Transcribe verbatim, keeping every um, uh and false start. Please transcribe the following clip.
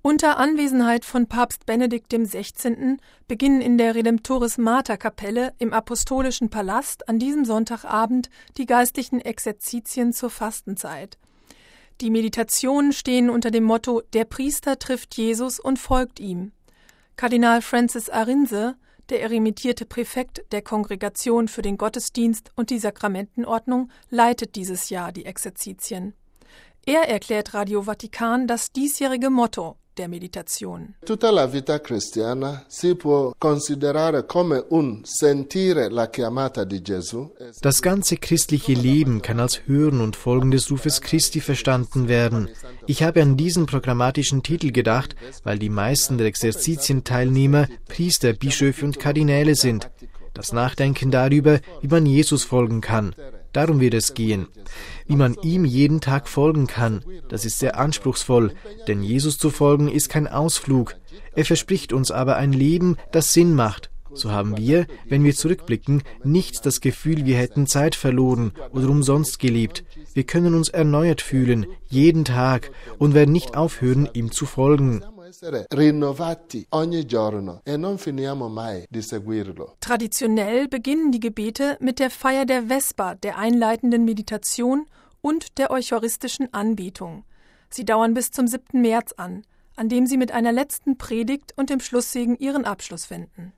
Unter Anwesenheit von Papst Benedikt der Sechzehnte. beginnen in der Redemptoris-Mater-Kapelle im Apostolischen Palast an diesem Sonntagabend die geistlichen Exerzitien zur Fastenzeit. Die Meditationen stehen unter dem Motto »Der Priester trifft Jesus und folgt ihm«. Kardinal Francis Arinze, der emeritierte Präfekt der Kongregation für den Gottesdienst und die Sakramentenordnung, leitet dieses Jahr die Exerzitien. Er erklärt Radio Vatikan das diesjährige Motto der Meditation. Tutta la vita cristiana si può considerare come un sentire la chiamata di Gesù. Das ganze christliche Leben kann als Hören und Folgen des Rufes Christi verstanden werden. Ich habe an diesen programmatischen Titel gedacht, weil die meisten der Exerzitienteilnehmer Priester, Bischöfe und Kardinäle sind. Das Nachdenken darüber, wie man Jesus folgen kann. Darum wird es gehen. Wie man ihm jeden Tag folgen kann, das ist sehr anspruchsvoll, denn Jesus zu folgen ist kein Ausflug. Er verspricht uns aber ein Leben, das Sinn macht. So haben wir, wenn wir zurückblicken, nicht das Gefühl, wir hätten Zeit verloren oder umsonst gelebt. Wir können uns erneuert fühlen, jeden Tag, und werden nicht aufhören, ihm zu folgen. Traditionell beginnen die Gebete mit der Feier der Vesper, der einleitenden Meditation und der eucharistischen Anbetung. Sie dauern bis zum siebten März an, an dem sie mit einer letzten Predigt und dem Schlusssegen ihren Abschluss finden.